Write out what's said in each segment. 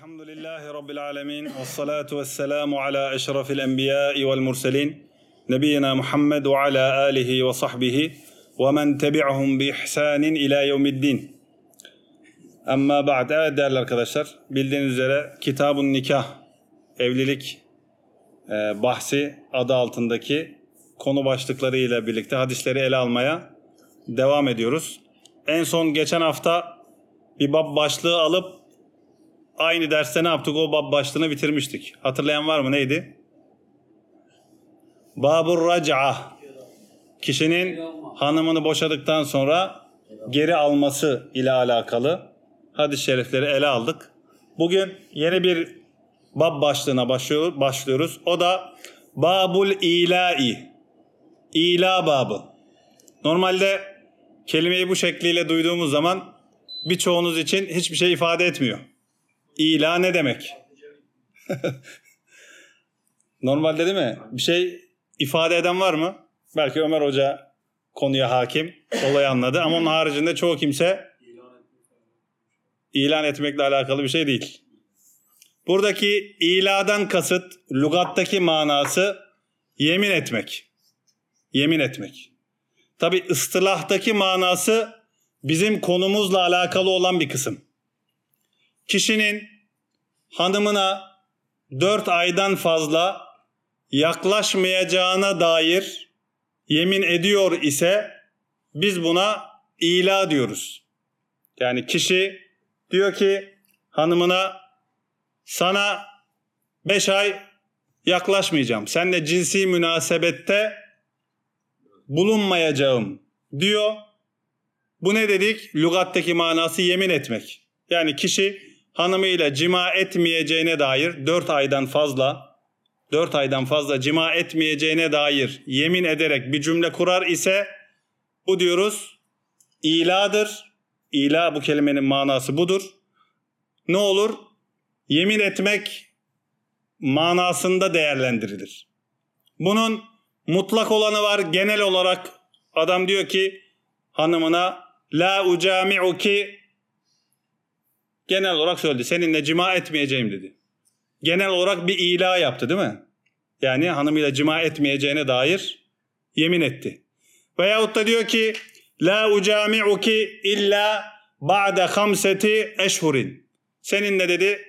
Elhamdülillahi Rabbil alemin. Vessalatu vesselamu ala eşrafil enbiyai vel murselin. Nebiyyina Muhammed ve ala alihi ve sahbihi ve men tebi'ahum bi ihsanin ila yevmiddin. Amma ba'd. Evet değerli arkadaşlar, bildiğiniz üzere Kitab-ın Nikah, evlilik bahsi adı altındaki konu başlıkları ile birlikte hadisleri ele almaya devam ediyoruz. En son geçen hafta bir bab başlığı alıp aynı derste ne yaptık? O bab başlığını bitirmiştik. Hatırlayan var mı? Neydi? Babur rac'a. Kişinin hanımını boşadıktan sonra geri alması ile alakalı hadis-i şerifleri ele aldık. Bugün yeni bir bab başlığına başlıyoruz. O da Babul İla'i. İla babı. Normalde kelimeyi bu şekliyle duyduğumuz zaman birçoğunuz için hiçbir şey ifade etmiyor. İla ne demek? Normalde değil mi? Bir şey ifade eden var mı? Belki Ömer Hoca konuya hakim, olayı anladı. Ama onun haricinde çoğu kimse ilan etmekle alakalı bir şey değil. Buradaki iladan kasıt, lügattaki manası yemin etmek. Yemin etmek. Tabi ıstılahtaki manası bizim konumuzla alakalı olan bir kısım. Kişinin hanımına 4 aydan fazla yaklaşmayacağına dair yemin ediyor ise biz buna ila diyoruz. Yani kişi diyor ki hanımına sana 5 ay yaklaşmayacağım. Seninle cinsi münasebette bulunmayacağım diyor. Bu ne dedik? Lügattaki manası yemin etmek. Yani kişi hanımıyla cima etmeyeceğine dair 4 aydan fazla cima etmeyeceğine dair yemin ederek bir cümle kurar ise bu diyoruz iladır. İla, bu kelimenin manası budur. Ne olur? Yemin etmek manasında değerlendirilir. Bunun mutlak olanı var. Genel olarak adam diyor ki hanımına la ucami'uki, genel olarak söyledi. Seninle cima etmeyeceğim dedi. Genel olarak bir ila yaptı değil mi? Yani hanımıyla cima etmeyeceğine dair yemin etti. Veyahut da diyor ki la ucami'uki illa ba'de 5 eşhurin. Seninle dedi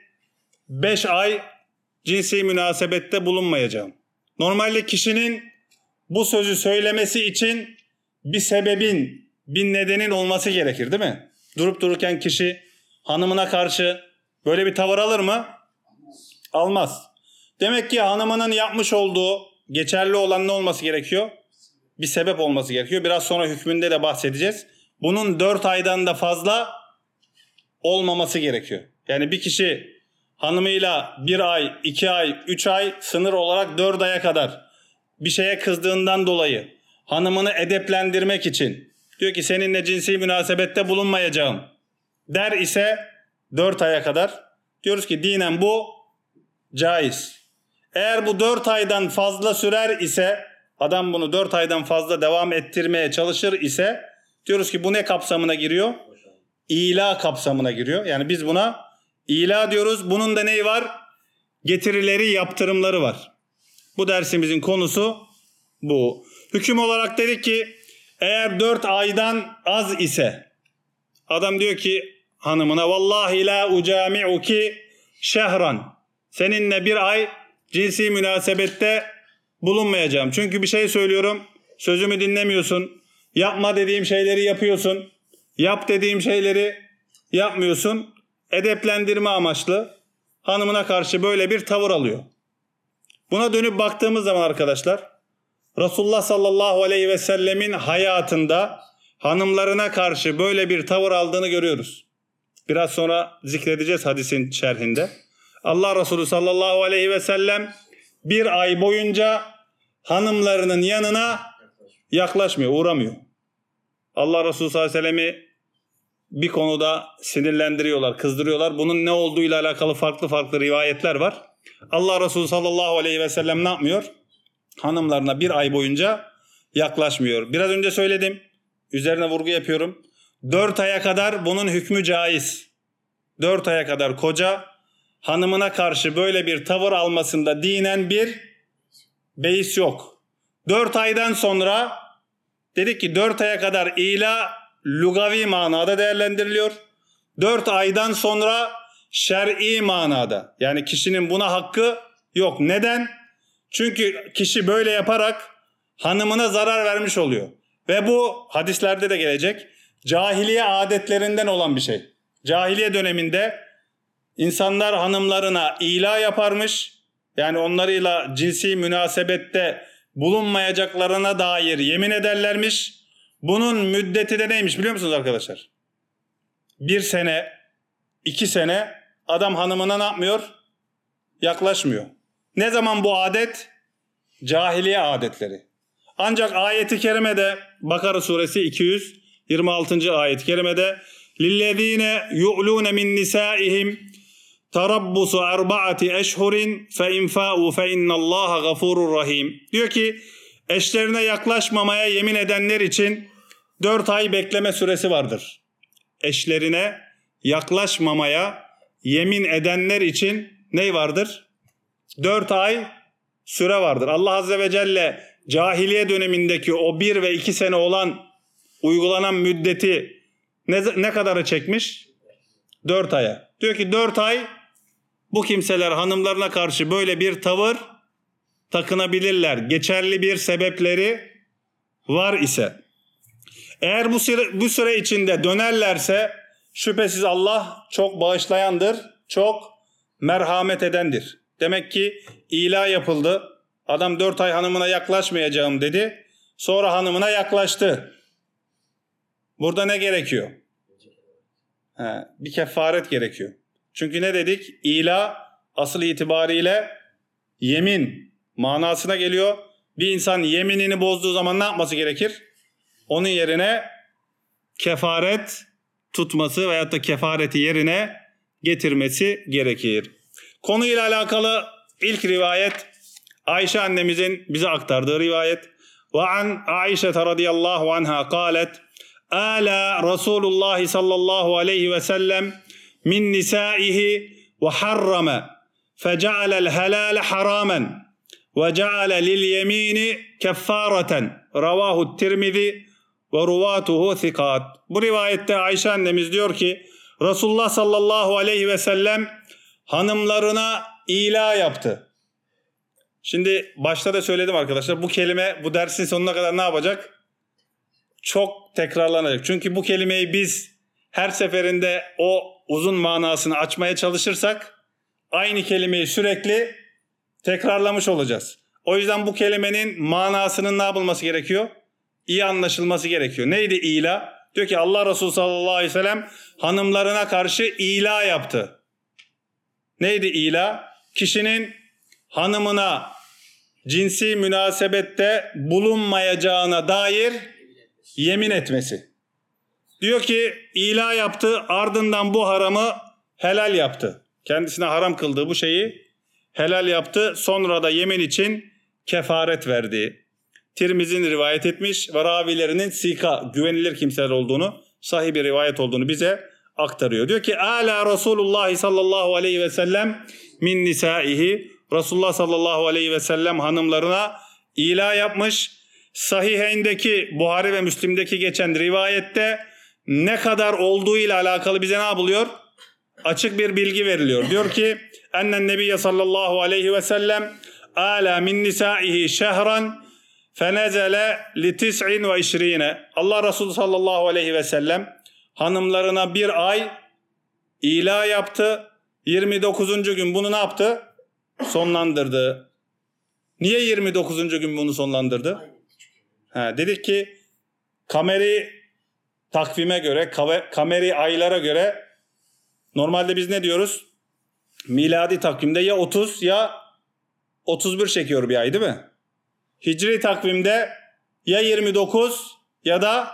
5 ay cinsi münasebette bulunmayacağım. Normalde kişinin bu sözü söylemesi için bir sebebin, bir nedenin olması gerekir değil mi? Durup dururken kişi hanımına karşı böyle bir tavır alır mı? Almaz. Demek ki hanımının yapmış olduğu geçerli olan ne olması gerekiyor? Bir sebep olması gerekiyor. Biraz sonra hükmünde de bahsedeceğiz. Bunun 4 aydan da fazla olmaması gerekiyor. Yani bir kişi hanımıyla 1 ay, 2 ay, 3 ay, sınır olarak 4 aya kadar bir şeye kızdığından dolayı hanımını edeplendirmek için diyor ki seninle cinsi münasebette bulunmayacağım der ise 4 aya kadar diyoruz ki dinen bu caiz. Eğer bu 4 aydan fazla sürer ise, adam bunu 4 aydan fazla devam ettirmeye çalışır ise diyoruz ki bu ne kapsamına giriyor? İla kapsamına giriyor. Yani biz buna ila diyoruz. Bunun da neyi var? Getirileri, yaptırımları var. Bu dersimizin konusu bu. Hüküm olarak dedik ki eğer 4 aydan az ise, adam diyor ki hanımına vallahi la ucami'uki şehran. Seninle 1 ay cinsi münasebette bulunmayacağım. Çünkü bir şey söylüyorum, sözümü dinlemiyorsun. Yapma dediğim şeyleri yapıyorsun. Yap dediğim şeyleri yapmıyorsun. Edeplendirme amaçlı hanımına karşı böyle bir tavır alıyor. Buna dönüp baktığımız zaman arkadaşlar, Resulullah sallallahu aleyhi ve sellemin hayatında hanımlarına karşı böyle bir tavır aldığını görüyoruz. Biraz sonra zikredeceğiz hadisin şerhinde. Allah Resulü sallallahu aleyhi ve sellem 1 ay boyunca hanımlarının yanına yaklaşmıyor, uğramıyor. Allah Resulü sallallahu aleyhi ve sellemi bir konuda sinirlendiriyorlar, kızdırıyorlar. Bunun ne olduğuyla alakalı farklı rivayetler var. Allah Resulü sallallahu aleyhi ve sellem ne yapmıyor? Hanımlarına 1 ay boyunca yaklaşmıyor. Biraz önce söyledim. Üzerine vurgu yapıyorum. 4 aya kadar bunun hükmü caiz. 4 aya kadar koca hanımına karşı böyle bir tavır almasında dinen bir beis yok. 4 aydan sonra dedik ki 4 aya kadar ila lugavi manada değerlendiriliyor. 4 aydan sonra şer'i manada. Yani kişinin buna hakkı yok. Neden? Çünkü kişi böyle yaparak hanımına zarar vermiş oluyor. Ve bu hadislerde de gelecek. Cahiliye adetlerinden olan bir şey. Cahiliye döneminde insanlar hanımlarına ila yaparmış. Yani onlarıyla cinsi münasebette bulunmayacaklarına dair yemin ederlermiş. Bunun müddeti de neymiş biliyor musunuz arkadaşlar? 1 sene, 2 sene adam hanımına ne yapmıyor? Yaklaşmıyor. Ne zaman bu adet? Cahiliye adetleri. Ancak ayeti kerimede Bakara suresi 226. ayet-i kerimede lillezine yu'lune min nisaihim tarabbusu arba'ati eşhurin fe infa'u fe innallaha gafurur rahim. Diyor ki eşlerine yaklaşmamaya yemin edenler için 4 ay bekleme süresi vardır. Eşlerine yaklaşmamaya yemin edenler için ne vardır? 4 ay süre vardır. Allah Azze ve Celle cahiliye dönemindeki o 1 ve 2 sene olan uygulanan müddeti ne kadarı çekmiş? 4 aya. Diyor ki 4 ay bu kimseler hanımlarına karşı böyle bir tavır takınabilirler. Geçerli bir sebepleri var ise. Eğer bu süre içinde dönerlerse şüphesiz Allah çok bağışlayandır, çok merhamet edendir. Demek ki ila yapıldı. Adam 4 ay hanımına yaklaşmayacağım dedi. Sonra hanımına yaklaştı. Burada ne gerekiyor? Bir kefaret gerekiyor. Çünkü ne dedik? İla asıl itibariyle yemin manasına geliyor. Bir insan yeminini bozduğu zaman ne yapması gerekir? Onun yerine kefaret tutması veyahut da kefareti yerine getirmesi gerekir. Konuyla alakalı ilk rivayet Ayşe annemizin bize aktardığı rivayet. Ve an Ayşe radıyallahu anha kâlet Ala Resulullah sallallahu aleyhi ve sellem min nisaihi ve harrama fece'alel helal haramen ve ce'ale lil yemini keffareten ravahu Tirmizi ve ruvatuhu thikat. Bu rivayette Ayşe annemiz diyor ki Resulullah sallallahu aleyhi ve sellem hanımlarına ila yaptı. Şimdi başta da söyledim arkadaşlar, bu kelime bu dersin sonuna kadar ne yapacak? Çok tekrarlanacak. Çünkü bu kelimeyi biz her seferinde o uzun manasını açmaya çalışırsak aynı kelimeyi sürekli tekrarlamış olacağız. O yüzden bu kelimenin manasının ne yapılması gerekiyor? İyi anlaşılması gerekiyor. Neydi ila? Diyor ki Allah Resulü sallallahu aleyhi ve sellem hanımlarına karşı ila yaptı. Neydi ila? Kişinin hanımına cinsi münasebette bulunmayacağına dair yemin etmesi. Diyor ki ila yaptı, ardından bu haramı helal yaptı. Kendisine haram kıldığı bu şeyi helal yaptı. Sonra da yemin için kefaret verdi. Tirmizi'nin rivayet etmiş ve ravilerinin sika, güvenilir kimseler olduğunu, sahih bir rivayet olduğunu bize aktarıyor. Diyor ki ala Resulullah sallallahu aleyhi ve sellem min nisaihi. Resulullah sallallahu aleyhi ve sellem hanımlarına ila yapmış. Sahiheyndeki Buhari ve Müslim'deki geçen rivayette ne kadar olduğu ile alakalı bize ne yapılıyor? Açık bir bilgi veriliyor. Diyor ki ennen nebiyye sallallahu aleyhi ve sellem ala min nisaihi şehran fenezele li tis'in ve işrine. Allah Resulü sallallahu aleyhi ve sellem hanımlarına 1 ay ila yaptı. 29. gün bunu ne yaptı? Sonlandırdı. Niye 29. gün bunu sonlandırdı? Dedik ki kameri takvime göre, kameri aylara göre normalde biz ne diyoruz? Miladi takvimde ya 30 ya 31 çekiyor bir ay değil mi? Hicri takvimde ya 29 ya da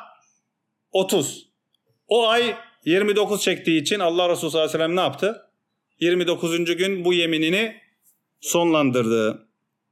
30. O ay 29 çektiği için Allah Resulü sallallahu aleyhi ve sellem ne yaptı? 29. gün bu yeminini sonlandırdı.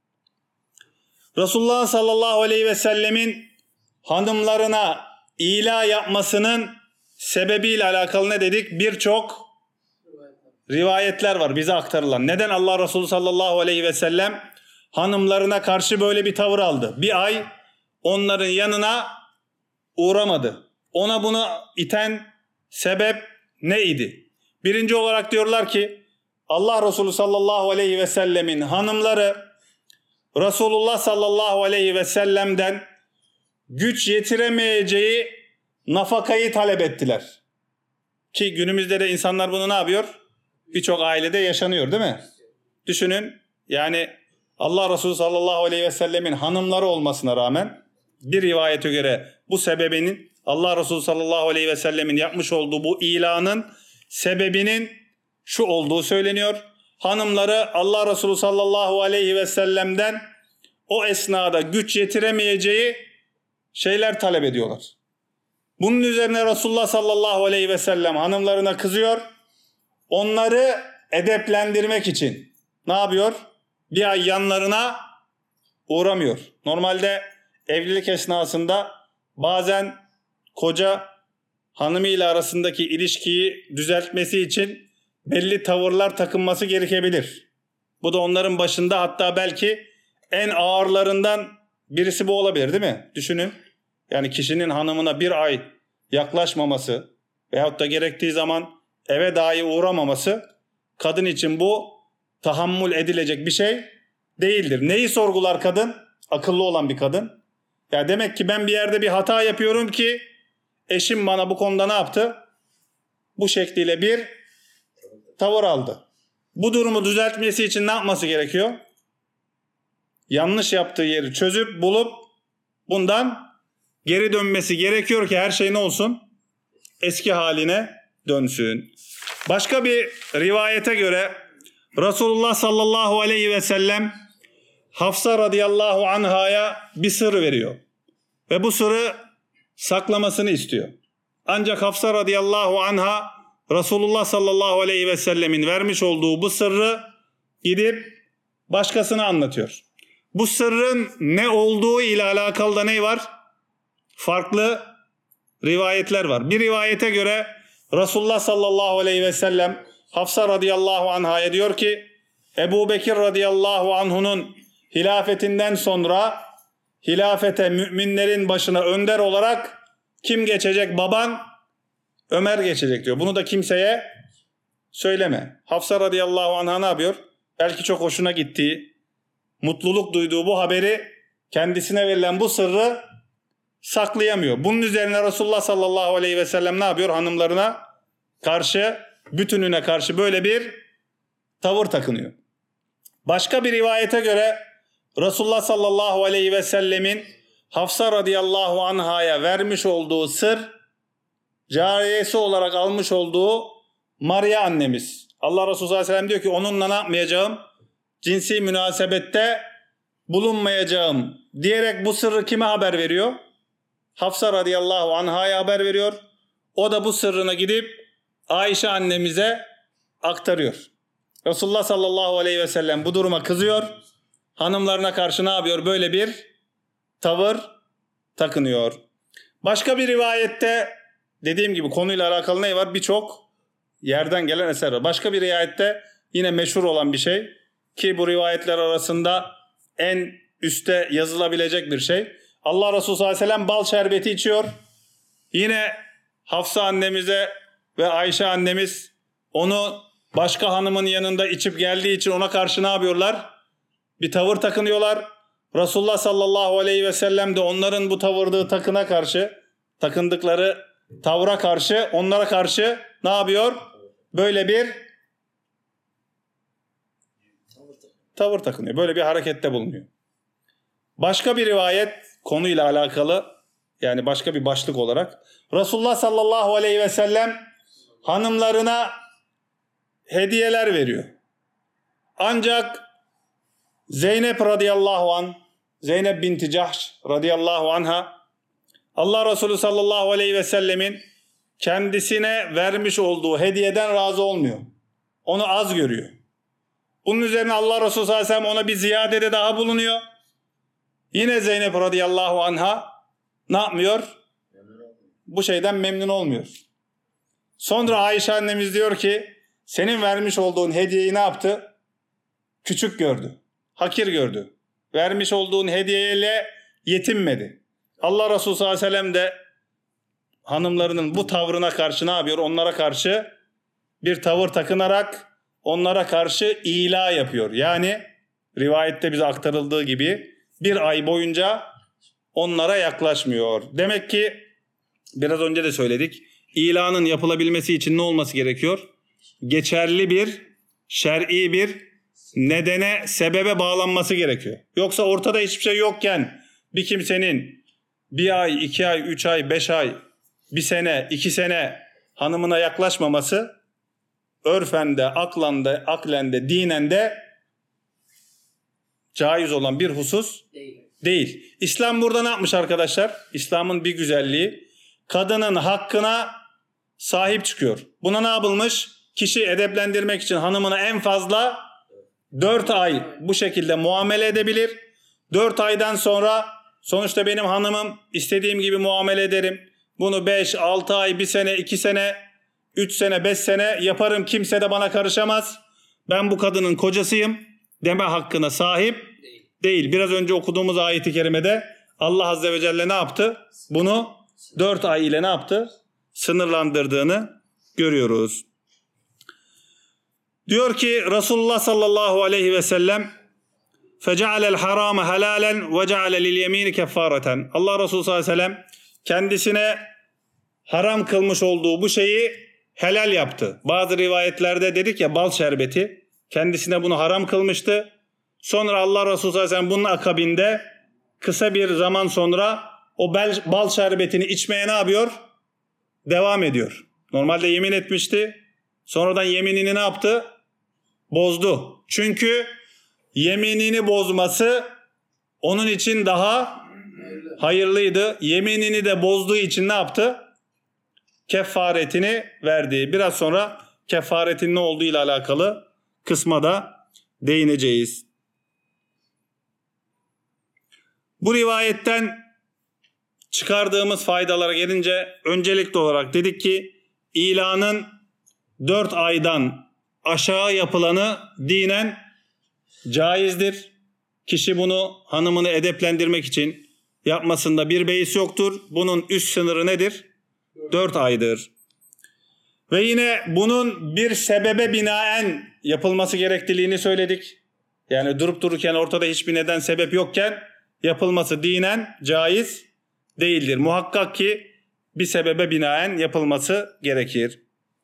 Resulullah sallallahu aleyhi ve sellemin hanımlarına ila yapmasının sebebiyle alakalı ne dedik? Birçok rivayetler var bize aktarılan. Neden Allah Resulü sallallahu aleyhi ve sellem hanımlarına karşı böyle bir tavır aldı? Bir ay onların yanına uğramadı. Ona bunu iten sebep neydi? Birinci olarak diyorlar ki Allah Resulü sallallahu aleyhi ve sellemin hanımları Resulullah sallallahu aleyhi ve sellem'den güç yetiremeyeceği nafakayı talep ettiler. Ki günümüzde de insanlar bunu ne yapıyor? Birçok ailede yaşanıyor değil mi? Düşünün yani Allah Resulü sallallahu aleyhi ve sellemin hanımları olmasına rağmen bir rivayete göre bu sebebinin Allah Resulü sallallahu aleyhi ve sellemin yapmış olduğu bu ilanın sebebinin şu olduğu söyleniyor. Hanımları Allah Resulü sallallahu aleyhi ve sellem'den o esnada güç yetiremeyeceği şeyler talep ediyorlar. Bunun üzerine Resulullah sallallahu aleyhi ve sellem hanımlarına kızıyor. Onları edeplendirmek için ne yapıyor? Bir ay yanlarına uğramıyor. Normalde evlilik esnasında bazen koca hanımıyla arasındaki ilişkiyi düzeltmesi için belli tavırlar takınması gerekebilir. Bu da onların başında hatta belki en ağırlarından birisi bu olabilir değil mi? Düşünün. Yani kişinin hanımına bir ay yaklaşmaması veyahut da gerektiği zaman eve dahi uğramaması kadın için bu tahammül edilecek bir şey değildir. Neyi sorgular kadın? Akıllı olan bir kadın. Ya demek ki ben bir yerde bir hata yapıyorum ki eşim bana bu konuda ne yaptı? Bu şekliyle bir tavır aldı. Bu durumu düzeltmesi için ne yapması gerekiyor? Yanlış yaptığı yeri çözüp bulup bundan geri dönmesi gerekiyor ki her şey ne olsun? Eski haline dönsün. Başka bir rivayete göre Resulullah sallallahu aleyhi ve sellem Hafsa radıyallahu anhaya bir sır veriyor. Ve bu sırrı saklamasını istiyor. Ancak Hafsa radıyallahu anha Resulullah sallallahu aleyhi ve sellemin vermiş olduğu bu sırrı gidip başkasına anlatıyor. Bu sırrın ne olduğu ile alakalı da ne var? Farklı rivayetler var. Bir rivayete göre Resulullah sallallahu aleyhi ve sellem Hafsa radıyallahu anhaya diyor ki Ebu Bekir radıyallahu anh'unun hilafetinden sonra hilafete müminlerin başına önder olarak kim geçecek? Baban Ömer geçecek diyor. Bunu da kimseye söyleme. Hafsa radıyallahu anh'a ne yapıyor? Belki çok hoşuna gittiği, mutluluk duyduğu bu haberi kendisine verilen bu sırrı saklayamıyor. Bunun üzerine Resulullah sallallahu aleyhi ve sellem ne yapıyor? Hanımlarına karşı, bütününe karşı böyle bir tavır takınıyor. Başka bir rivayete göre Resulullah sallallahu aleyhi ve sellemin Hafsa radıyallahu anhaya vermiş olduğu sır, cariyesi olarak almış olduğu Maria annemiz. Allah Resulü sallallahu aleyhi ve sellem diyor ki onunla ne yapmayacağım? Cinsi münasebette bulunmayacağım diyerek bu sırrı kime haber veriyor? Hafsa radıyallahu anhaya haber veriyor. O da bu sırrını gidip Ayşe annemize aktarıyor. Resulullah sallallahu aleyhi ve sellem bu duruma kızıyor. Hanımlarına karşı ne yapıyor? Böyle bir tavır takınıyor. Başka bir rivayette dediğim gibi konuyla alakalı ne var? Birçok yerden gelen eser var. Başka bir rivayette yine meşhur olan bir şey ki bu rivayetler arasında en üste yazılabilecek bir şey. Allah Resulü sallallahu aleyhi ve sellem bal şerbeti içiyor. Yine Hafsa annemize ve Ayşe annemiz onu başka hanımın yanında içip geldiği için ona karşı ne yapıyorlar? Bir tavır takınıyorlar. Resulullah sallallahu aleyhi ve sellem de onların bu takındıkları tavra karşı, onlara karşı ne yapıyor? Böyle bir tavır takınıyor. Böyle bir harekette bulunuyor. Başka bir rivayet konuyla alakalı, yani başka bir başlık olarak Resulullah sallallahu aleyhi ve sellem hanımlarına hediyeler veriyor. Ancak Zeynep radıyallahu anh, Zeynep binti Cahş radıyallahu anha Allah Resulü sallallahu aleyhi ve sellemin kendisine vermiş olduğu hediyeden razı olmuyor. Onu az görüyor. Bunun üzerine Allah Resulü sallallahu aleyhi ve sellem ona bir ziyadede daha bulunuyor. Yine Zeynep radıyallahu anha ne yapmıyor? Bu şeyden memnun olmuyor. Sonra Ayşe annemiz diyor ki senin vermiş olduğun hediyeyi ne yaptı? Küçük gördü, hakir gördü. Vermiş olduğun hediyeyle yetinmedi. Allah Resulü sallallahu aleyhi ve sellem de hanımlarının bu tavrına karşı ne yapıyor? Onlara karşı bir tavır takınarak onlara karşı ila yapıyor. Yani rivayette bize aktarıldığı gibi bir ay boyunca onlara yaklaşmıyor. Demek ki biraz önce de söyledik. İlanın yapılabilmesi için ne olması gerekiyor? Geçerli bir, şer'i bir nedene, sebebe bağlanması gerekiyor. Yoksa ortada hiçbir şey yokken bir kimsenin bir ay, 2 ay, 3 ay, 5 ay, 1 sene, 2 sene hanımına yaklaşmaması örfen de, aklen de, dinen de caiz olan bir husus değil. İslam burada ne yapmış arkadaşlar? İslam'ın bir güzelliği, kadının hakkına sahip çıkıyor. Buna ne yapılmış? Kişi edeplendirmek için hanımına en fazla 4 ay bu şekilde muamele edebilir. 4 aydan sonra sonuçta benim hanımım, istediğim gibi muamele ederim. Bunu 5, 6 ay, 1 sene, 2 sene, 3 sene, 5 sene yaparım. Kimse de bana karışamaz. Ben bu kadının kocasıyım deme hakkına sahip değil. Biraz önce okuduğumuz ayet-i kerimede Allah Azze ve Celle ne yaptı? Bunu 4 ay ile ne yaptı? Sınırlandırdığını görüyoruz. Diyor ki Resulullah sallallahu aleyhi ve sellem فَجَعَلَ الْحَرَامَ هَلَالًا وَجَعَلَ لِلْيَم۪ينِ كَفَّارَةً Allah Resulü sallallahu aleyhi ve sellem kendisine haram kılmış olduğu bu şeyi helal yaptı. Bazı rivayetlerde dedik ya bal şerbeti. Kendisine bunu haram kılmıştı. Sonra Allah Resulü sallallahu aleyhi ve sellem bunun akabinde kısa bir zaman sonra o bal şerbetini içmeye ne yapıyor? Devam ediyor. Normalde yemin etmişti. Sonradan yeminini ne yaptı? Bozdu. Çünkü yeminini bozması onun için daha hayırlıydı. Yeminini de bozduğu için ne yaptı? Kefaretini verdi. Biraz sonra kefaretin ne olduğu ile alakalı kısma da değineceğiz. Bu rivayetten çıkardığımız faydalara gelince öncelikli olarak dedik ki ilanın 4 aydan aşağı yapılanı dinen caizdir. Kişi bunu hanımını edeplendirmek için yapmasında bir beis yoktur. Bunun üst sınırı nedir? 4 aydır. Ve yine bunun bir sebebe binaen yapılması gerekliliğini söyledik. Yani durup dururken ortada hiçbir neden sebep yokken yapılması dinen caiz değildir. Muhakkak ki bir sebebe binaen yapılması gerekir.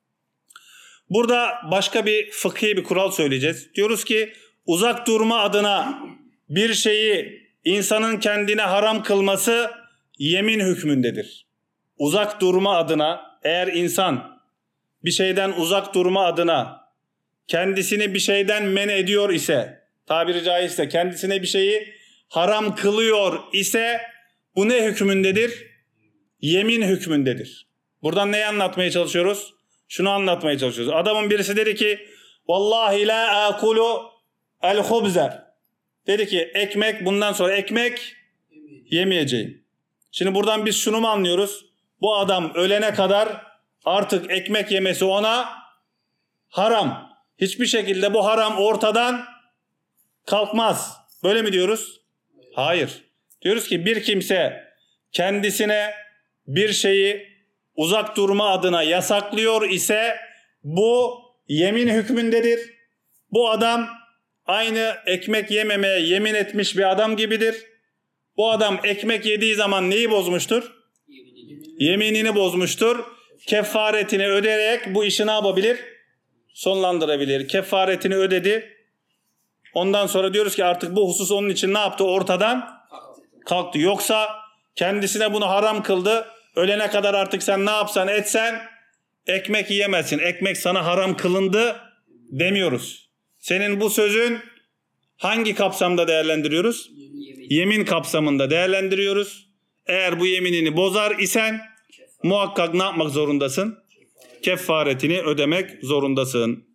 Burada başka bir fıkhi bir kural söyleyeceğiz. Diyoruz ki uzak durma adına bir şeyi insanın kendine haram kılması yemin hükmündedir. Uzak durma adına eğer insan bir şeyden uzak durma adına kendisini bir şeyden men ediyor ise, tabiri caizse kendisine bir şeyi haram kılıyor ise bu ne hükmündedir? Yemin hükmündedir. Buradan neyi anlatmaya çalışıyoruz? Şunu anlatmaya çalışıyoruz. Adamın birisi dedi ki vallahi la akulu el hubze. Dedi ki ekmek, bundan sonra ekmek yemeyeceğim. Şimdi buradan biz şunu mu anlıyoruz? Bu adam ölene kadar artık ekmek yemesi ona haram. Hiçbir şekilde bu haram ortadan kalkmaz. Böyle mi diyoruz? Hayır. Diyoruz ki bir kimse kendisine bir şeyi uzak durma adına yasaklıyor ise bu yemin hükmündedir. Bu adam aynı ekmek yememeye yemin etmiş bir adam gibidir. Bu adam ekmek yediği zaman neyi bozmuştur? Yeminini bozmuştur. Kefaretini ödeyerek bu işi ne yapabilir? Sonlandırabilir. Kefaretini ödedi. Ondan sonra diyoruz ki artık bu husus onun için ne yaptı? Ortadan kalktı. Yoksa kendisine bunu haram kıldı. Ölene kadar artık sen ne yapsan etsen ekmek yiyemezsin. Ekmek sana haram kılındı demiyoruz. Senin bu sözün hangi kapsamda değerlendiriyoruz? Yemin kapsamında değerlendiriyoruz. Eğer bu yeminini bozar isen muhakkak ne yapmak zorundasın? Kefaretini ödemek zorundasın.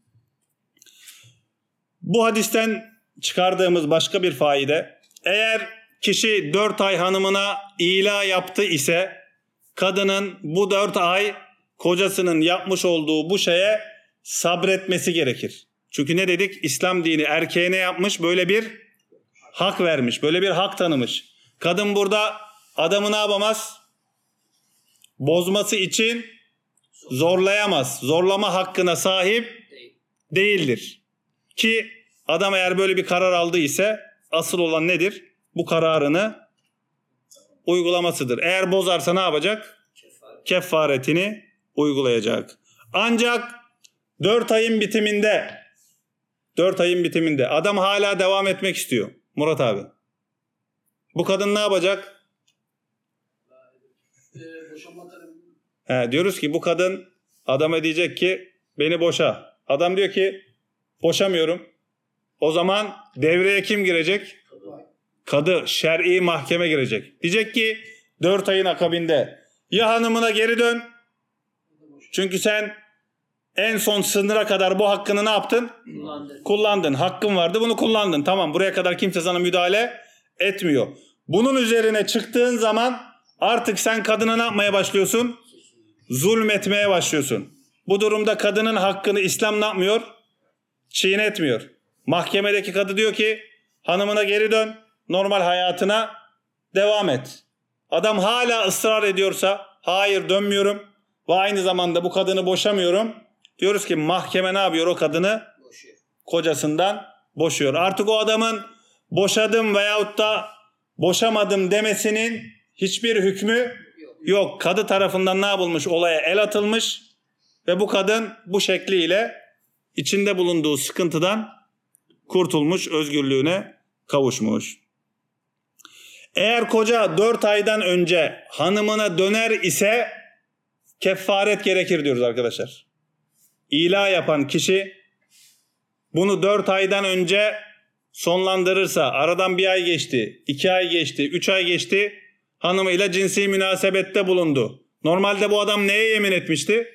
Bu hadisten çıkardığımız başka bir faide, eğer kişi 4 ay hanımına ila yaptı ise kadının bu 4 ay kocasının yapmış olduğu bu şeye sabretmesi gerekir. Çünkü ne dedik? İslam dini erkeğe ne yapmış? Böyle bir hak vermiş. Böyle bir hak tanımış. Kadın burada adamı ne yapamaz? Bozması için zorlayamaz. Zorlama hakkına sahip değildir. Ki adam eğer böyle bir karar aldı ise asıl olan nedir? Bu kararını uygulamasıdır. Eğer bozarsa ne yapacak? Kefaretini uygulayacak. Ancak 4 ayın bitiminde adam hala devam etmek istiyor. Murat abi. Bu kadın ne yapacak? Diyoruz ki bu kadın adama diyecek ki beni boşa. Adam diyor ki boşamıyorum. O zaman devreye kim girecek? Kadı, şer'i mahkeme girecek. Diyecek ki 4 ayın akabinde ya hanımına geri dön. Çünkü sen en son sınıra kadar bu hakkını ne yaptın? Kullandın. Hakkın vardı, bunu kullandın. Tamam, buraya kadar kimse sana müdahale etmiyor. Bunun üzerine çıktığın zaman artık sen kadına ne yapmaya başlıyorsun? Zulmetmeye başlıyorsun. Bu durumda kadının hakkını İslam ne yapmıyor? Çiğnetmiyor. Mahkemedeki kadı diyor ki hanımına geri dön, normal hayatına devam et. Adam hala ısrar ediyorsa hayır dönmüyorum ve aynı zamanda bu kadını boşamıyorum. Diyoruz ki mahkeme ne yapıyor? O kadını kocasından boşuyor. Artık o adamın boşadım veyahut da boşamadım demesinin hiçbir hükmü yok. Kadı tarafından ne yapılmış? Olaya el atılmış ve bu kadın bu şekliyle içinde bulunduğu sıkıntıdan kurtulmuş, özgürlüğüne kavuşmuş. Eğer koca 4 aydan önce hanımına döner ise kefaret gerekir diyoruz arkadaşlar. İla yapan kişi bunu 4 aydan önce sonlandırırsa, aradan 1 ay geçti, 2 ay geçti, 3 ay geçti, hanımıyla cinsi münasebette bulundu. Normalde bu adam neye yemin etmişti?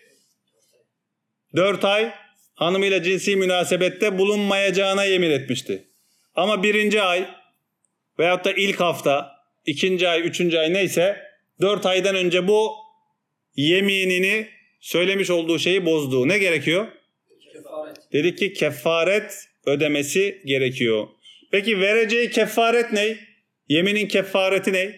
4 ay hanımıyla cinsi münasebette bulunmayacağına yemin etmişti. Ama 1. ay veyahut da ilk hafta, 2. ay, 3. ay neyse 4 aydan önce bu yeminini, söylemiş olduğu şeyi bozdu. Ne gerekiyor? Kefaret. Dedik ki kefaret ödemesi gerekiyor. Peki vereceği kefaret ne? Yeminin kefareti ne?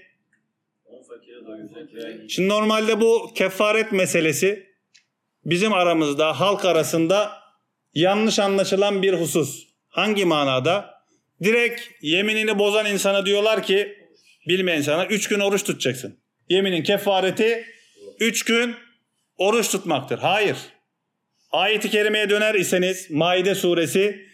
Şimdi normalde bu kefaret meselesi bizim aramızda, halk arasında yanlış anlaşılan bir husus. Hangi manada? Direkt yeminini bozan insana diyorlar ki, bilmeyen insana 3 gün oruç tutacaksın. Yeminin kefareti 3 gün oruç tutmaktır. Hayır. Ayet-i kerimeye döner iseniz Maide suresi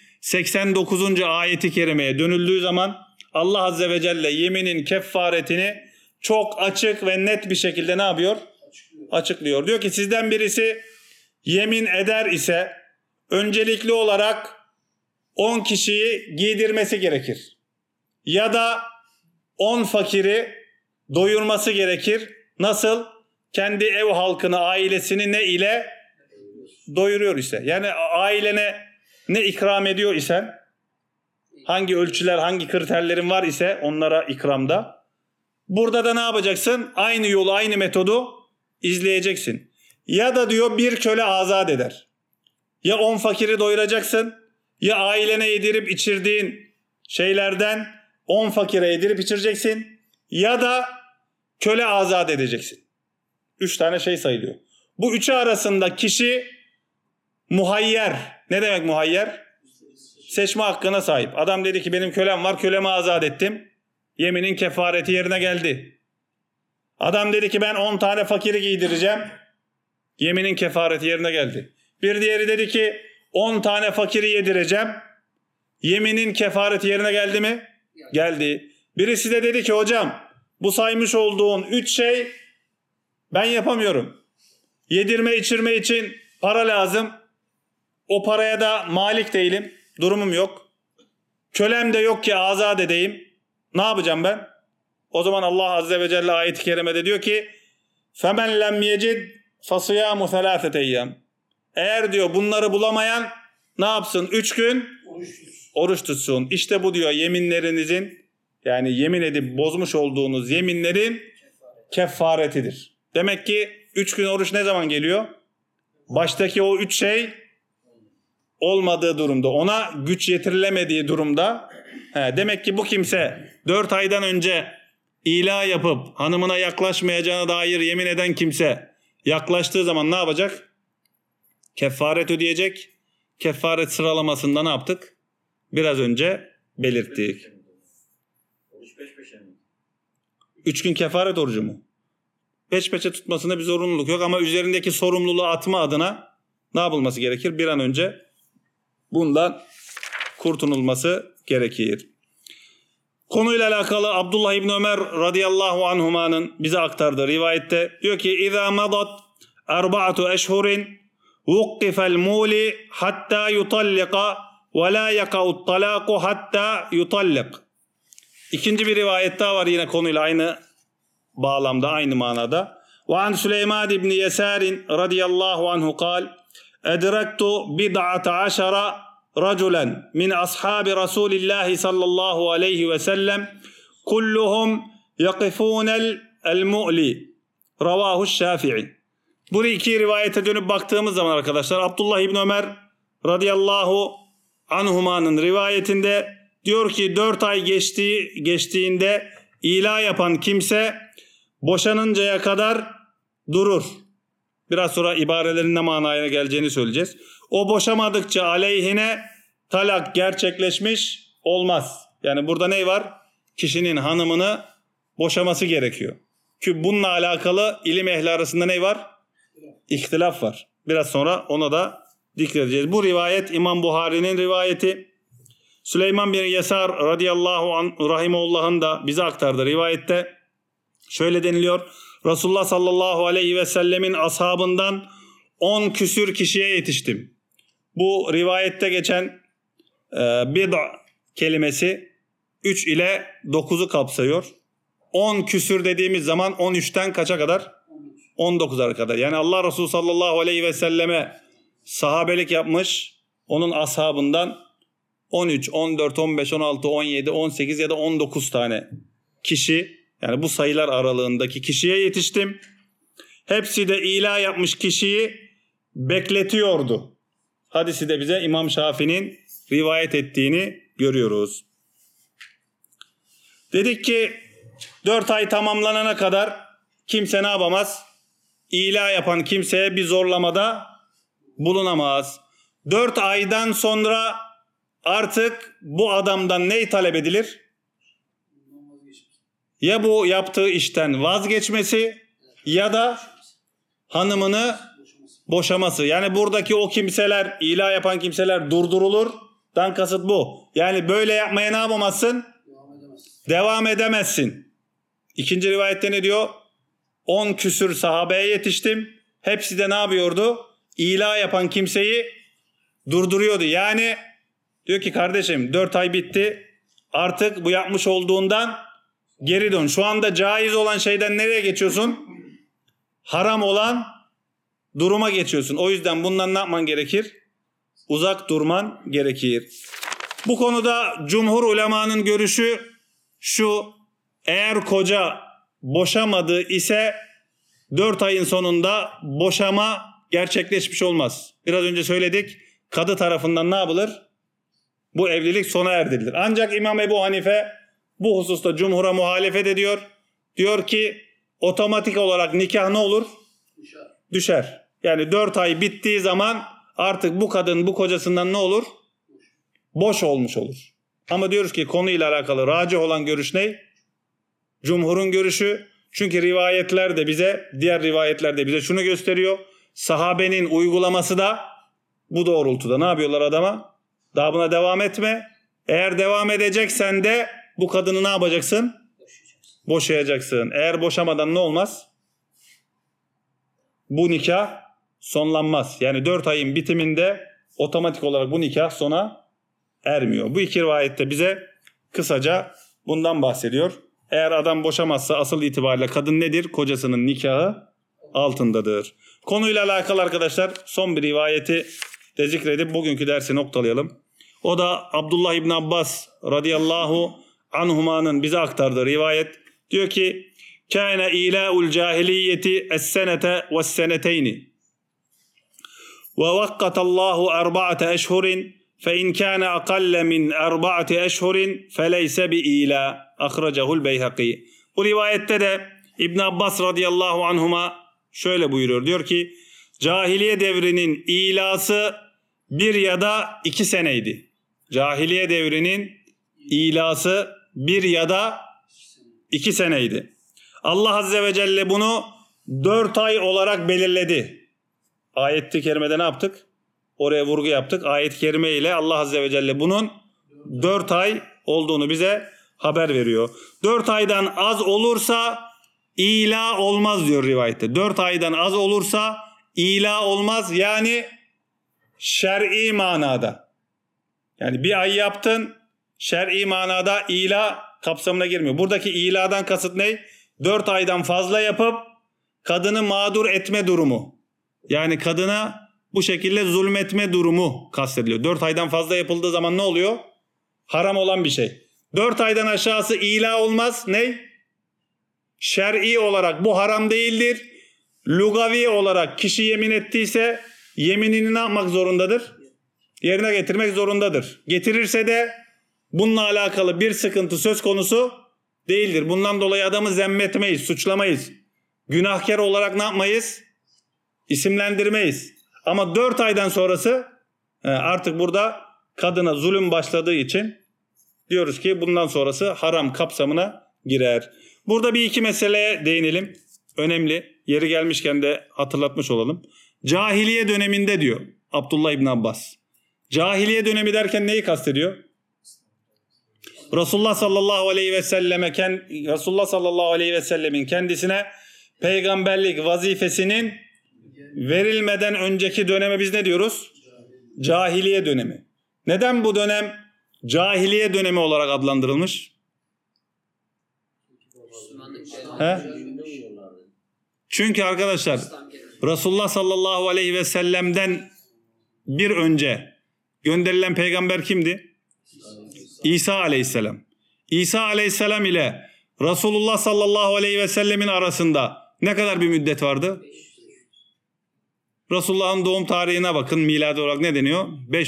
89. ayet-i kerimeye dönüldüğü zaman Allah Azze ve Celle yeminin kefaretini çok açık ve net bir şekilde ne yapıyor? Açıklıyor. Diyor ki sizden birisi yemin eder ise öncelikli olarak 10 kişiyi giydirmesi gerekir. Ya da 10 fakiri doyurması gerekir. Nasıl? Kendi ev halkını, ailesini ne ile doyuruyor ise. Yani ailene ne ikram ediyor isen, hangi ölçüler, hangi kriterlerin var ise onlara ikramda. Burada da ne yapacaksın? Aynı yolu, aynı metodu izleyeceksin. Ya da diyor bir köle azat eder. Ya 10 fakiri doyuracaksın, ya ailene yedirip içirdiğin şeylerden 10 fakire yedirip içireceksin, ya da köle azat edeceksin. 3 tane şey sayılıyor. Bu üçü arasında kişi muhayyer. Ne demek muhayyer? Seçme hakkına sahip. Adam dedi ki benim kölem var, kölemi azat ettim. Yeminin kefareti yerine geldi. Adam dedi ki ben 10 tane fakiri giydireceğim. Yeminin kefareti yerine geldi. Bir diğeri dedi ki 10 tane fakiri yedireceğim. Yeminin kefareti yerine geldi mi? Geldi. Birisi de dedi ki hocam bu saymış olduğun 3 şey ben yapamıyorum. Yedirme içirme için para lazım. O paraya da malik değilim. Durumum yok. Kölem de yok ki azat edeyim. Ne yapacağım ben? O zaman Allah Azze ve Celle ayet-i kerimede diyor ki فَمَنْ لَمْ يَجِدْ فَصِيَامُ ثَلَاثَةَ اَيَّامٍ. Eğer diyor bunları bulamayan ne yapsın? 3 gün oruç tutsun. İşte bu diyor yeminlerinizin, yani yemin edip bozmuş olduğunuz yeminlerin kefaretidir. Demek ki 3 gün oruç ne zaman geliyor? Baştaki o 3 şey olmadığı durumda, ona güç yetirilemediği durumda, demek ki bu kimse 4 aydan önce ila yapıp hanımına yaklaşmayacağına dair yemin eden kimse yaklaştığı zaman ne yapacak? Kefaret ödeyecek. Kefaret sıralamasında ne yaptık? Biraz önce belirttik. 3 gün kefaret orucu mu? Peş peşe tutmasında bir zorunluluk yok ama üzerindeki sorumluluğu atma adına ne yapılması gerekir? Bir an önce bundan kurtululması gerekir. Konuyla alakalı Abdullah İbni Ömer radıyallahu anhumanın bize aktardığı rivayette diyor ki اِذَا مَضَتْ اَرْبَعَةُ اَشْهُرٍ وُقِّفَ الْمُولِ حَتَّى يُطَلِّقَ وَلَا يَقَعُ الطَّلَاقُ حَتَّى يُطَلِّقَ. İkinci bir rivayet daha var yine konuyla aynı bağlamda, aynı manada. وَعَنْ سُلَيْمَانِ بْنِ يَسَارٍ radıyallahu anhu قال اَدْرَكْتُ بِضْعَةَ عَشَرَ رَجُلًا مِنْ أَصْحَابِ رَسُولِ اللّٰهِ صَلَّى اللّٰهُ عَلَيْهِ وَسَلَّمْ كُلُّهُمْ يَقِفُونَ الْمُؤْلِ رَوَاهُ الشَّافِعِ. Bu iki rivayete dönüp baktığımız zaman arkadaşlar Abdullah İbni Ömer radıyallahu anhumanın rivayetinde diyor ki 4 ay geçtiğinde ila yapan kimse boşanıncaya kadar durur. Biraz sonra ibarelerin ne manaya geleceğini söyleyeceğiz. O boşamadıkça aleyhine talak gerçekleşmiş olmaz. Yani burada ne var? Kişinin hanımını boşaması gerekiyor. Çünkü bununla alakalı ilim ehli arasında ne var? İhtilaf var. Biraz sonra ona da zikredeceğiz. Bu rivayet İmam Buhari'nin rivayeti. Süleyman bin Yesar radıyallahu anh rahimullah'ın da bize aktardığı rivayette şöyle deniliyor. Resulullah sallallahu aleyhi ve sellemin ashabından 10 küsür kişiye yetiştim. Bu rivayette geçen bid'a kelimesi 3 ile 9'u kapsıyor. 10 küsür dediğimiz zaman 13'ten kaça kadar? 19'a kadar. Yani Allah Resulü sallallahu aleyhi ve selleme sahabelik yapmış. Onun ashabından 13, 14, 15, 16, 17, 18 ya da 19 tane kişi, yani bu sayılar aralığındaki kişiye yetiştim. Hepsi de ila yapmış kişiyi bekletiyordu. Hadisi de bize İmam Şafii'nin rivayet ettiğini görüyoruz. Dedik ki 4 ay tamamlanana kadar kimse ne yapamaz? İla yapan kimseye bir zorlamada bulunamaz. 4 aydan sonra artık bu adamdan ne talep edilir? Ya bu yaptığı işten vazgeçmesi ya da hanımını boşaması. Yani buradaki o kimseler, ila yapan kimseler durdurulur. Dan kasıt bu. Yani böyle yapmaya ne yapamazsın? Devam edemezsin. İkinci rivayette ne diyor? 10 küsür sahabeye yetiştim. Hepsi de ne yapıyordu? İla yapan kimseyi durduruyordu. Yani diyor ki kardeşim 4 ay bitti. Artık bu yapmış olduğundan geri dön. Şu anda caiz olan şeyden nereye geçiyorsun? Haram olan duruma geçiyorsun. O yüzden bundan ne yapman gerekir? Uzak durman gerekir. Bu konuda cumhur ulemanın görüşü şu: eğer koca boşamadı ise 4 ayın sonunda boşama gerçekleşmiş olmaz. Biraz önce söyledik. Kadı tarafından ne yapılır? Bu evlilik sona erdirilir. Ancak İmam Ebu Hanife bu hususta cumhura muhalefet ediyor. Diyor ki otomatik olarak nikah ne olur? Düşer. Yani 4 ay bittiği zaman artık bu kadın bu kocasından ne olur? Boş olmuş olur. Ama diyoruz ki konuyla alakalı racih olan görüş ne? Cumhurun görüşü. Çünkü rivayetler de bize, diğer rivayetler de bize şunu gösteriyor. Sahabenin uygulaması da bu doğrultuda. Ne yapıyorlar adama? Daha buna devam etme. Eğer devam edeceksen de bu kadını ne yapacaksın? Boşayacaksın. Eğer boşamadan ne olmaz? Bu nikah sonlanmaz. Yani 4 ayın bitiminde otomatik olarak bu nikah sona ermiyor. Bu iki rivayette bize kısaca bundan bahsediyor. Eğer adam boşamazsa asıl itibariyle kadın nedir? Kocasının nikahı altındadır. Konuyla alakalı arkadaşlar son bir rivayeti de zikredip bugünkü dersi noktalayalım. O da Abdullah İbni Abbas radıyallahu anhumanın bize aktardığı rivayet. Diyor ki kâne ilâ'ul cahiliyeti es-senete ve's-seneteyni وَوَقَّتَ اللّٰهُ اَرْبَعَةَ اَشْهُرٍ فَاِنْ كَانَ اَقَلَّ مِنْ اَرْبَعَةِ اَشْهُرٍ فَلَيْسَ بِاِيلَى اَخْرَجَهُ الْبَيْهَقِي. Bu rivayette de İbn Abbas radıyallahu anhuma şöyle buyuruyor. Diyor ki cahiliye devrinin ilası 1 ya da 2 seneydi. Cahiliye devrinin ilası 1 ya da 2 seneydi. Allah Azze ve Celle bunu 4 ay olarak belirledi. Ayet-i kerimede ne yaptık? Oraya vurgu yaptık. Ayet-i kerime ile Allah Azze ve Celle bunun 4 ay olduğunu bize haber veriyor. 4 aydan az olursa ila olmaz diyor rivayette. 4 aydan az olursa ila olmaz. Yani şer'i manada. Yani 1 ay yaptın, şer'i manada ila kapsamına girmiyor. Buradaki iladan kasıt ne? 4 aydan fazla yapıp kadını mağdur etme durumu. Yani kadına bu şekilde zulmetme durumu kastediliyor. 4 aydan fazla yapıldığı zaman ne oluyor? Haram olan bir şey. 4 aydan aşağısı ila olmaz. Ne? Şer'i olarak bu haram değildir. Lugavi olarak kişi yemin ettiyse yeminini ne yapmak zorundadır? Yerine getirmek zorundadır. Getirirse de bununla alakalı bir sıkıntı söz konusu değildir. Bundan dolayı adamı zemmetmeyiz, suçlamayız. Günahkar olarak ne yapmayız? İsimlendirmeyiz. Ama 4 aydan sonrası artık burada kadına zulüm başladığı için diyoruz ki bundan sonrası haram kapsamına girer. Burada bir iki meseleye değinelim. Önemli. Yeri gelmişken de hatırlatmış olalım. Cahiliye döneminde diyor Abdullah İbn Abbas. Cahiliye dönemi derken neyi kastediyor? Resulullah sallallahu aleyhi ve sellemin kendisine peygamberlik vazifesinin verilmeden önceki döneme biz ne diyoruz? Cahiliye dönemi. Neden bu dönem cahiliye dönemi olarak adlandırılmış? Çünkü arkadaşlar Resulullah sallallahu aleyhi ve sellem'den bir önce gönderilen peygamber kimdi? İsa aleyhisselam. İsa aleyhisselam ile Resulullah sallallahu aleyhi ve sellemin arasında ne kadar bir müddet vardı? Resulullah'ın doğum tarihine bakın, miladi olarak ne deniyor?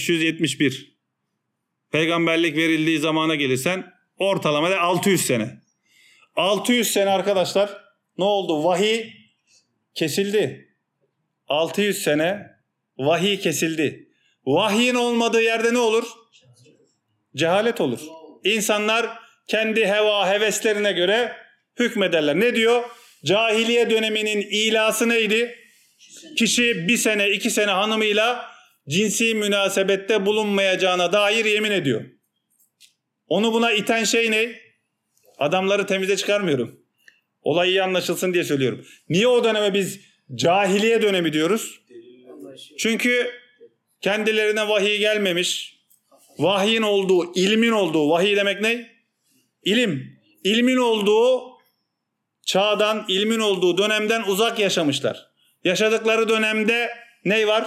571. Peygamberlik verildiği zamana gelirsen ortalamada 600 sene. 600 sene arkadaşlar ne oldu? Vahiy kesildi. 600 sene vahiy kesildi. Vahyin olmadığı yerde ne olur? Cehalet olur. İnsanlar kendi heva heveslerine göre hükmederler. Ne diyor? Cahiliye döneminin ilası neydi? Kişi 1 sene 2 sene hanımıyla cinsi münasebette bulunmayacağına dair yemin ediyor. Onu buna iten şey ne? Adamları temize çıkarmıyorum. Olay iyi anlaşılsın diye söylüyorum. Niye o döneme biz cahiliye dönemi diyoruz? Çünkü kendilerine vahiy gelmemiş, vahyin olduğu, ilmin olduğu, vahiy demek ne? İlim. İlmin olduğu çağdan, ilmin olduğu dönemden uzak yaşamışlar. Yaşadıkları dönemde ne var?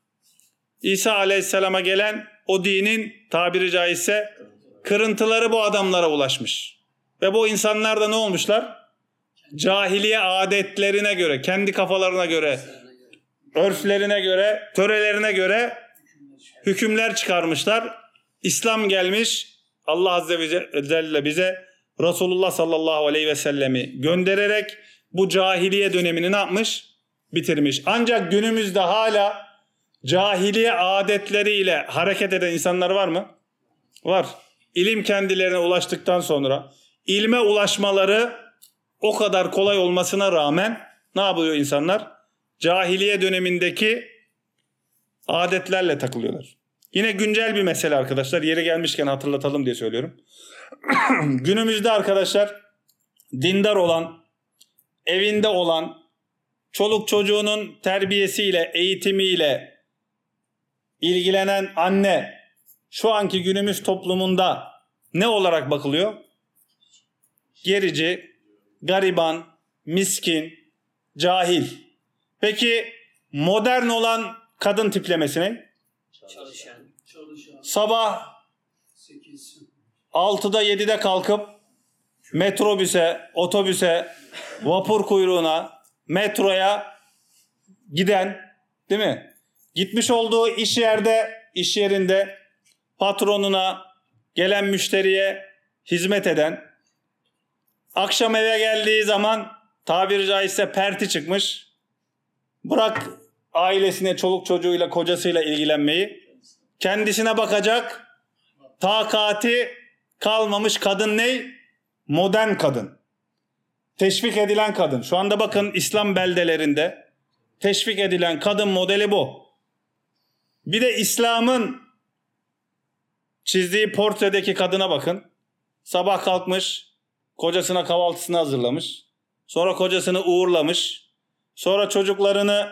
İsa aleyhisselama gelen o dinin tabiri caizse kırıntıları bu adamlara ulaşmış. Ve bu insanlar da ne olmuşlar? Cahiliye adetlerine göre, kendi kafalarına göre, örflerine göre, törelerine göre hükümler çıkarmışlar. İslam gelmiş, Allah Azze ve Celle bize Resulullah sallallahu aleyhi ve sellemi göndererek bu cahiliye dönemini ne yapmış? Bitirmiş. Ancak günümüzde hala cahiliye adetleriyle hareket eden insanlar var mı? Var. İlim kendilerine ulaştıktan sonra ilme ulaşmaları o kadar kolay olmasına rağmen ne yapıyor insanlar? Cahiliye dönemindeki adetlerle takılıyorlar. Yine güncel bir mesele arkadaşlar. Yeri gelmişken hatırlatalım diye söylüyorum. Günümüzde arkadaşlar dindar olan, evinde olan, çoluk çocuğunun terbiyesiyle, eğitimiyle ilgilenen anne şu anki günümüz toplumunda ne olarak bakılıyor? Gerici, gariban, miskin, cahil. Peki modern olan kadın tiplemesi ne? Çalışan. Sabah 6'da 7'de kalkıp metrobüse, otobüse, vapur kuyruğuna, metroya giden, değil mi? Gitmiş olduğu iş yerinde patronuna, gelen müşteriye hizmet eden, akşam eve geldiği zaman tabiri caizse perti çıkmış, bırak ailesine, çoluk çocuğuyla, kocasıyla ilgilenmeyi, kendisine bakacak takati kalmamış kadın ne? Modern kadın. Teşvik edilen kadın. Şu anda bakın İslam beldelerinde teşvik edilen kadın modeli bu. Bir de İslam'ın çizdiği portredeki kadına bakın. Sabah kalkmış, kocasına kahvaltısını hazırlamış. Sonra kocasını uğurlamış. Sonra çocuklarını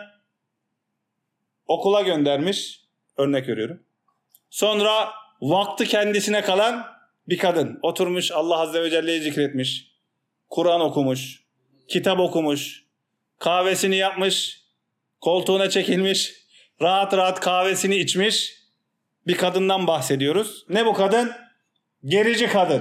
okula göndermiş. Örnek veriyorum. Sonra vakti kendisine kalan bir kadın. Oturmuş Allah Azze ve Celle'yi zikretmiş. Kur'an okumuş. Kitap okumuş. Kahvesini yapmış. Koltuğuna çekilmiş. Rahat rahat kahvesini içmiş. Bir kadından bahsediyoruz. Ne bu kadın? Gerici kadın.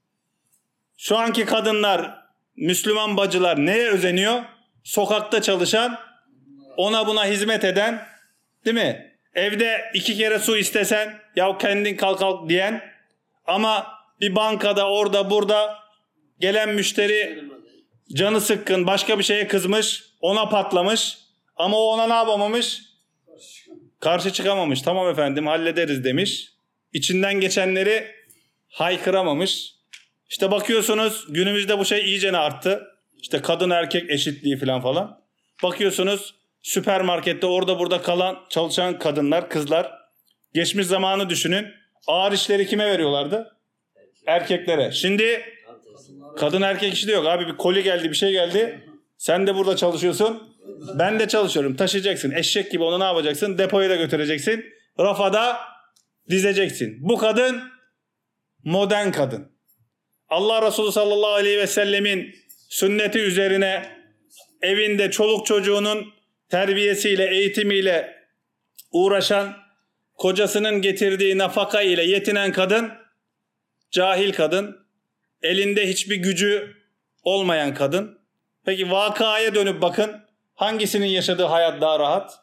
Şu anki kadınlar, Müslüman bacılar neye özeniyor? Sokakta çalışan, ona buna hizmet eden, değil mi? Evde 2 kere su istesen, ya kendin kalk diyen, ama bir bankada orada burada gelen müşteri canı sıkkın, başka bir şeye kızmış, ona patlamış, ama o ona ne yapamamış? Karşı çıkamamış. Tamam efendim hallederiz demiş. İçinden geçenleri haykıramamış. İşte bakıyorsunuz günümüzde bu şey iyice arttı. İşte kadın erkek eşitliği falan. Bakıyorsunuz süpermarkette orada burada çalışan kadınlar, kızlar. Geçmiş zamanı düşünün. Ağır işleri kime veriyorlardı? Erkeklere. Şimdi kadın erkek işi de yok. Abi bir koli geldi, bir şey geldi. Sen de burada çalışıyorsun. Ben de çalışıyorum. Taşıyacaksın. Eşek gibi onu ne yapacaksın? Depoya da götüreceksin. Rafa da dizeceksin. Bu kadın modern kadın. Allah Resulü sallallahu aleyhi ve sellemin sünneti üzerine evinde çoluk çocuğunun terbiyesiyle, eğitimiyle uğraşan, kocasının getirdiği nafaka ile yetinen kadın, cahil kadın, elinde hiçbir gücü olmayan kadın. Peki vakaya dönüp bakın, hangisinin yaşadığı hayat daha rahat?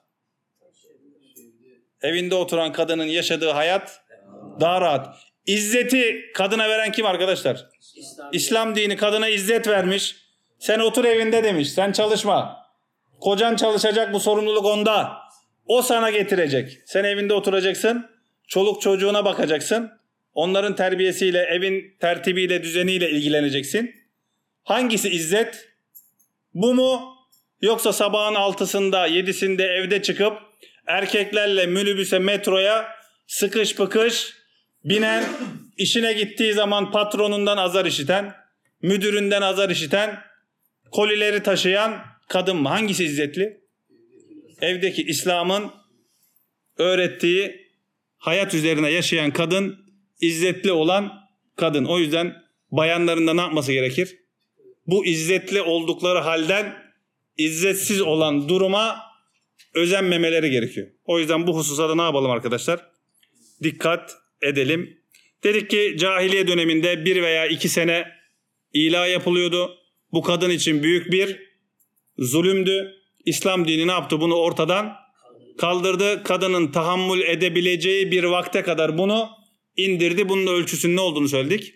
Evinde oturan kadının yaşadığı hayat daha rahat. İzzeti kadına veren kim arkadaşlar? İslam dini kadına izzet vermiş. Sen otur evinde demiş. Sen çalışma. Kocan çalışacak, bu sorumluluk onda. O sana getirecek. Sen evinde oturacaksın. Çoluk çocuğuna bakacaksın. Onların terbiyesiyle, evin tertibiyle, düzeniyle ilgileneceksin. Hangisi izzet? Bu mu? Yoksa sabahın 6'sında 7'sinde evde çıkıp erkeklerle minibüse, metroya sıkış pıkış binen, işine gittiği zaman patronundan azar işiten, müdüründen azar işiten, kolileri taşıyan kadın mı? Hangisi izzetli? Evdeki İslam'ın öğrettiği hayat üzerine yaşayan kadın, izzetli olan kadın. O yüzden bayanların da ne yapması gerekir? Bu izzetli oldukları halden izzetsiz olan duruma özenmemeleri gerekiyor. O yüzden bu hususa da ne yapalım arkadaşlar? Dikkat edelim. Dedik ki cahiliye döneminde 1 veya 2 sene ila yapılıyordu. Bu kadın için büyük bir zulümdü. İslam dini ne yaptı? Bunu ortadan kaldırdı. Kadının tahammül edebileceği bir vakte kadar bunu indirdi. Bunun ölçüsünün ne olduğunu söyledik?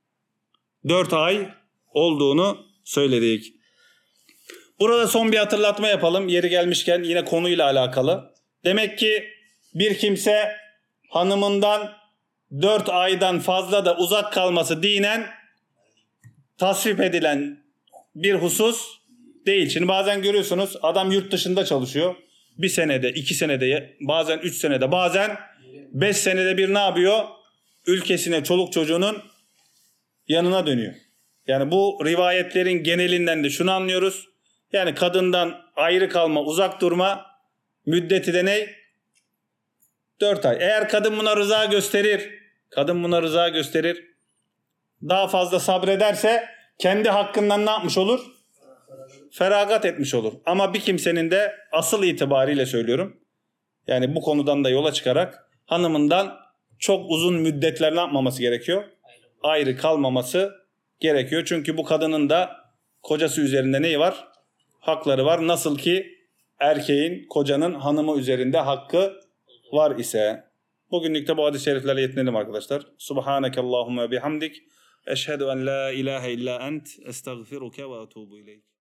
4 ay olduğunu söyledik. Burada son bir hatırlatma yapalım. Yeri gelmişken yine konuyla alakalı. Demek ki bir kimse hanımından 4 aydan fazla da uzak kalması dinen tasvip edilen bir husus değil. Şimdi bazen görüyorsunuz adam yurt dışında çalışıyor. 1 senede, 2 senede, bazen 3 senede, bazen 5 senede bir ne yapıyor? Ülkesine, çoluk çocuğunun yanına dönüyor. Yani bu rivayetlerin genelinden de şunu anlıyoruz. Yani kadından ayrı kalma, uzak durma müddeti de ne? 4 ay. Eğer kadın buna rıza gösterir, daha fazla sabrederse kendi hakkından ne yapmış olur? Feragat etmiş olur. Ama bir kimsenin de asıl itibariyle söylüyorum, yani bu konudan da yola çıkarak hanımından çok uzun müddetler ne yapmaması gerekiyor? Ayrı kalmaması gerekiyor. Çünkü bu kadının da kocası üzerinde neyi var? Hakları var. Nasıl ki erkeğin, kocanın hanımı üzerinde hakkı var ise. Bugünlük de bu hadis-i şeriflerle yetinelim arkadaşlar. Subhanekallahumma bihamdik. Eşhedü en la ilahe illa ent. Estağfiruke ve etubu ileyk.